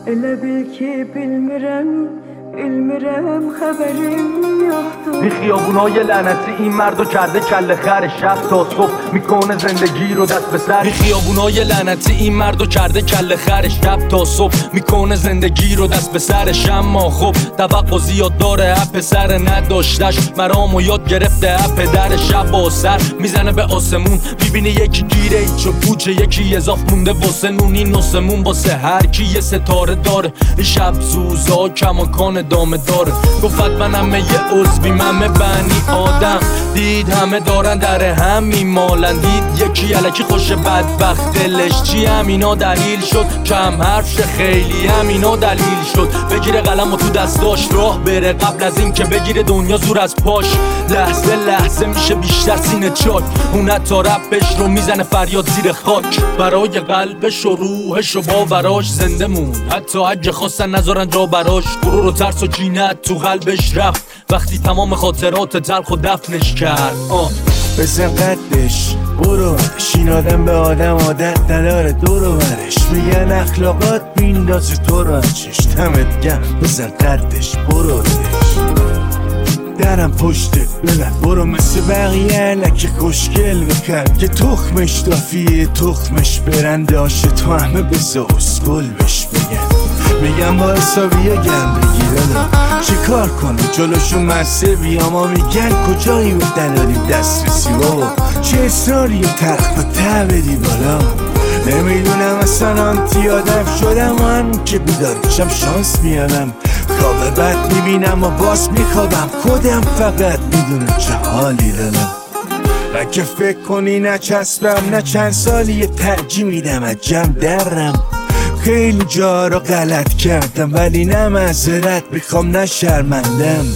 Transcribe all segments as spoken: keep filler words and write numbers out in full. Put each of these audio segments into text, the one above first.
Elə bil ki bilmirəm, bilmirəm xəbərim yoxdur. این خیابونای لعنتی این مردو کرده کله خر شب تا صبح میکنه زندگی رو دست به سر. این خیابونای لعنتی این مردو کرده کله خر شب تا صبح میکنه زندگی رو دست به سرش. اما خب توقع زیاد داره اپ پسر نداشتش مرامو یاد گرفته اپ پدر شب با سر میزنه به آسمون میبینه یکی گیره ایچ و پوچه یکی اضاف مونده واسه نون. این نسمون واسه هر کی یه ستاره داره. این شب زوزا کماکان دامه داره. گفت منم یه عضوی همه بنی آدم دید همه دارن در هم میمالن. دید یکی الکی خوش بدبخت دلش چی همینا دلیل شد کم حرف شه خیلی همینا دلیل شد. بگیره قلم و تو دستاش راه بره قبل از این که بگیره دنیا زور از پاش. لحظه لحظه میشه بیشتر سینه چاک. اون حتی رپش رو میزنه فریاد زیر خاک. برای قلبش و روحش و باوراش زنده مون حتی اگه خواستن نذارن جا براش. غرور و ترس و کینت تو قلبش رفت وقتی تمام خاطرات تلخ و دفنش کرد. آه بزن قدش برو برش این آدم به آدم عادت نداره دورو برش. میگن اخلاقات بیندازی تو رو چش دمت گم. بزن قدش برو برش درم پشته ببن برو مثل بقیه لکه خوشگل بکن که تخمش دافیه تخمش برنده آشه تو همه بزا اسکل بش بگن. میگم با حسابیه گم بگیره چه کار کنی جلوشون مرسه بیا ما میگن کجایی و دلالیم دسترسی بابا چه اصراری و ترخ و ته بدی بالا. نمیدونم اصلا آنتی آدم شدم من که بیدار بشم شانس میارم. خواب بد میبینم و باز میخوابم خودم فقط میدونم چه حالی دارم. اگه فکر کنی نچسبم نه چند سالی یه ترجیح میدم از جمع درم. خیلی جا رو غلط کردم ولی نه معذرت میخوام نه شرمندم.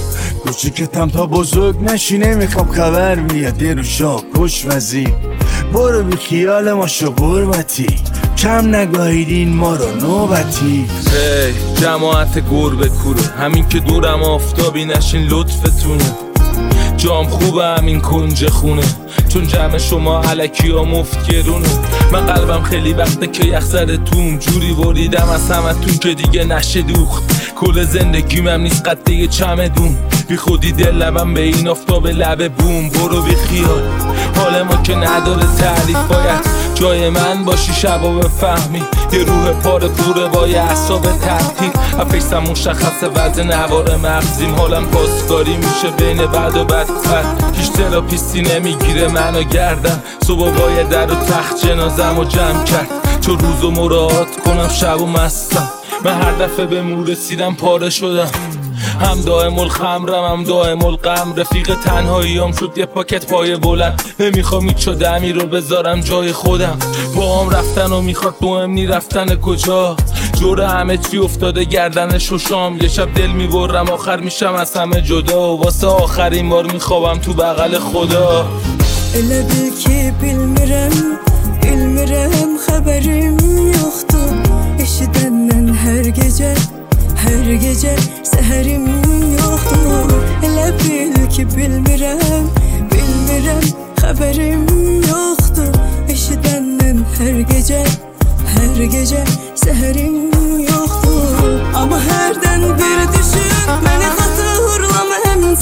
کوچیکتم تا بزرگ نشی نمیخوام خبر بیاد یه رو شاه کش وزی. برو بی خیال ما شو قربتی کم نگاهیدین ما رو نوبتی. هی جماعت گربه کوره همین که دورم آفتابی نشین لطفتونه. جام خوبه همین کنج خونه چون جمع شما علکی ها مفت گرونه. من قلبم خیلی وقته که یخ زده توم جوری بریدم از همتون که دیگه نشه دوخت. کل زندگیم هم نیست قد یه چمدون بی خودی دل لبم به این آفتاب لبه بوم. برو بی خیال حال ما که نداره تعریف باید جای من باشی شبا بفهمی. یه روح پاره کوره با یه اعصاب تعطیل افیسم مشخصه وزن نوار مغزیم. حالم پاسکاری میشه بین بد و بدتر هیچ تراپیستی نمیگیره منو گردن. صبح باید در و تخت جنازم و جمع کرد چون روزو مراعات کنم شب و مستم. من هر دفعه به مو رسیدم پاره شدم هم دائم الخمرم هم دائم الغم. رفیق تنهاییام شد یه پاکت پای بلند. نمیخوام هیچ دمی رو بذارم جای خودم. با هم رفتن و میخواد مهم نی رفتن کجا. جور همه چی افتاده گردن ششام. یه شب دل میبرم آخر میشم از همه جدا و واسه آخرین bار میخوابم تو بغل خدا. Elə bil ki bilmirəm, bilmirəm xəbərim yoxdur. Eşidəndən hər gecə, hər gecə səhərim yoxdur. Elə bil ki bilmirəm, bilmirəm xəbərim yoxdur. Eşidəndən hər gecə, hər gecə səhərim yoxdur. Amma hərdən bir düşün məni xatırlama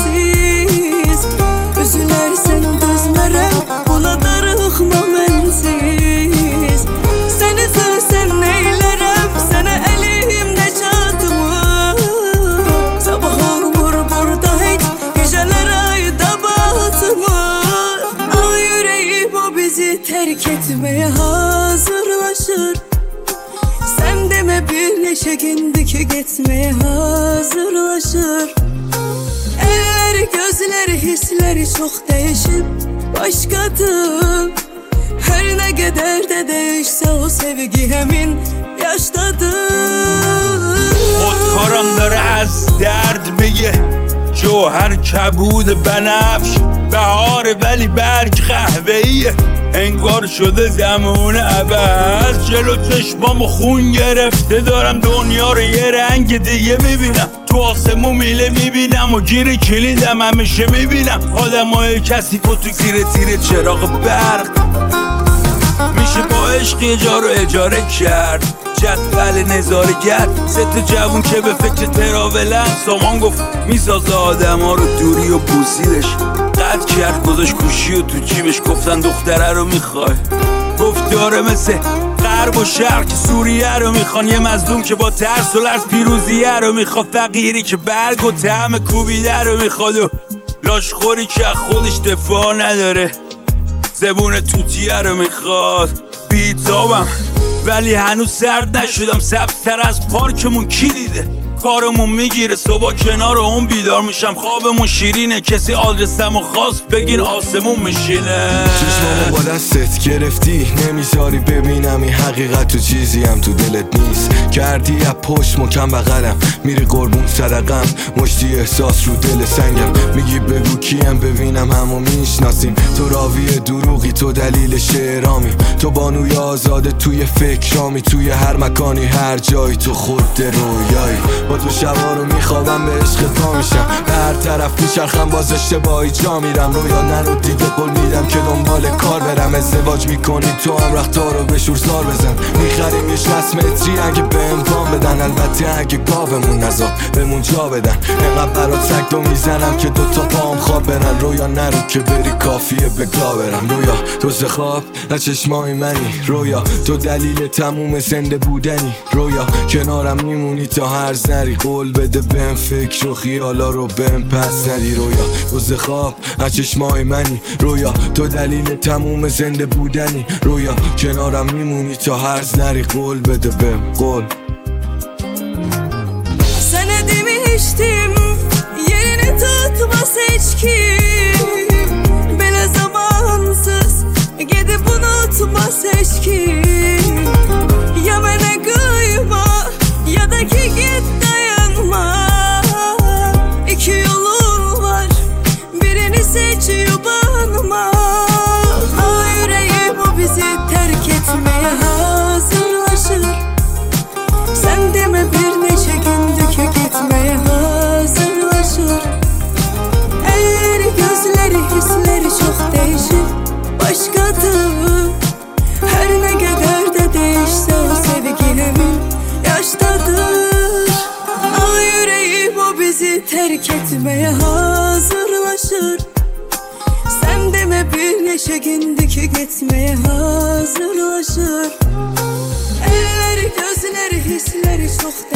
həmsiz. Üzülərsən dözmərəm buna darıxma mənsiz. Səni sevsən neylərəm sənə əlimdə çatmır. Sabah olmur burada heç gecələr ayda batmır. Al yüreğim o bizi tərk etməyə hazırlaşır. Sən demə bir neçə gündür ki getməyə hazırlaşır. Elleri, gözleri, hisleri çok değişip başkadır. Her ne kadar da değişse o sevgi hemin yaştadır. خود کارم داره از درد میگه جوهر کبود بنفش. بهاره ولی برگ قهوه‌ایه انگار شده زمان عوض. جلو چشمامو خون گرفته دارم دنیا رو یه رنگ دیگه میبینم. تو آسمون میله میبینم و گیر کلیدم همیشه میبینم. آدم های کسی تو زیر زیر چراغ برق میشه باعث عشق یه جا رو اجاره کرد، جدول نظارگر سه تا جوون که به فکر تراولن. سامان گفت میسازه آدم ها رو، دوری و بوسیدش قد کرد گذاشت گوشی و تو جیبش. گفتن دختره رو میخوای؟ گفت داره مثل غرب و شرق که سوریه رو میخوان، یه مظلوم که با ترس و لرز پیروزیه رو میخواد، فقیری که برگ و طعم کوبیده رو میخواد، و لاشخوری که خودش دفاع نداره، زبون توتیه رو میخواد. بیتابم ولی هنوز سرد نشدم، سبزتر از پارکمون کی دیده؟ کارمون میگیره صبح کنار اون بیدار میشم، خوابمون شیرینه کسی آدرسمو خواست بگین آسمون میشینه. چشمامو با دستت گرفتی نمیذاری ببینم این حقیقت تو چیزی هم تو دلت نیست، کردی از پشت مکم بغلم میری قربون صدقم، مشتی احساس رو دل سنگم، میگی بگو کیم ببینم همو میشناسیم، تو راوی دروغی تو دلیل شعرامی، تو بانوی آزاده توی فکرامی، توی هر مکانی هر جایی تو خود رویایی، با تو شبا رو میخوابم به عشق پا میشم، هر طرف میچرخم باز اشتباهی جا میرم، رویا نرو دیگه قول میدم که دنبال کار برم، ازدواج میکنی تو هم رختار رو به شورزار بزن، میخریم یه شصت متری اگه به امکان بدن، البته اگه گاومون نزاد بهمون جا بدن، اینقدر برات سگ دو میزنم که دوتا پام خواب برن، رویا نرو که بری کافیه به گا برم، رویا تو ز خواب نه چشمای منی، رویا تو دلیل تموم زنده بودنی، رویا کنارم میمونی تا هر نری، قول بده بهم فکر و خیالا رو بهم پس ندی، رویا تو ز خواب از چشمای منی، رویا تو دلیل تموم زنده بودنی، رویا کنارم میمونی تا هرز نری، قول bede bem gol. Senedimi içtim, yerini tutmaz hiç kim, bile zamansız gidip unutmaz hiç kim. Ya bana kıyma ya da ki git dayanma, İki yolun var, birini seç yubanma. Al yüreğim o bizi terk etmeye hazırlaşır. Sen deme bir neçe gündür ki gitmeye hazırlaşır. Elleri, gözleri, hisleri çok değişir, başkadır. Her ne kadar da değişse o sevgilimin yaştadır. Al yüreğim o bizi terk etmeye hazırlaşır. Sen deme bir neçe gündür ki gitmeye hazırlaşır. Elleri, gözleri, hisleri çok